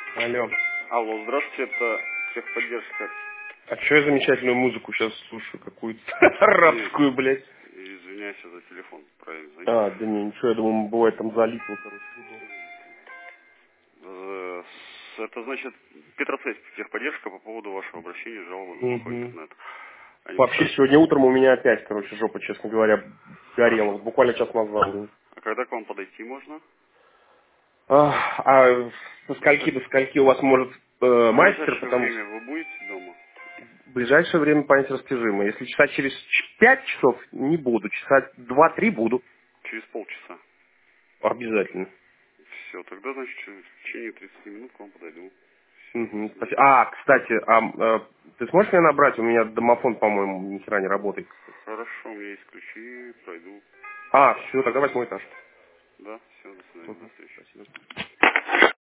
Алло. Алло, здравствуйте, это техподдержка. А чё я замечательную музыку сейчас слушаю, какую-то арабскую, блядь? Извиняюсь за телефон, правильно звонить. Да не, ничего, я думаю, бывает там залипло, короче. Это значит Петроцейс, техподдержка по поводу вашего обращения, жалобы на плохой Угу. интернет. Вообще, сегодня утром у меня опять, короче, жопа, честно говоря, горела. Вот буквально час назад. А когда к вам подойти можно? А со скольки до скольки у вас может В мастер, ближайшее потому что время вы будете дома? в ближайшее время память растяжима. Если часа через 5 часов не буду, часа 2-3 буду. Через полчаса. Обязательно. Все, тогда, значит, в течение 30 минут к вам подойду. Все, до Угу, свидания. спасибо. Кстати, ты сможешь меня набрать? У меня домофон, по-моему, ни хера не работает. Хорошо, у меня есть ключи, пройду. Все, тогда 8 этаж. Да, все, до свидания, до Угу, встречи. спасибо.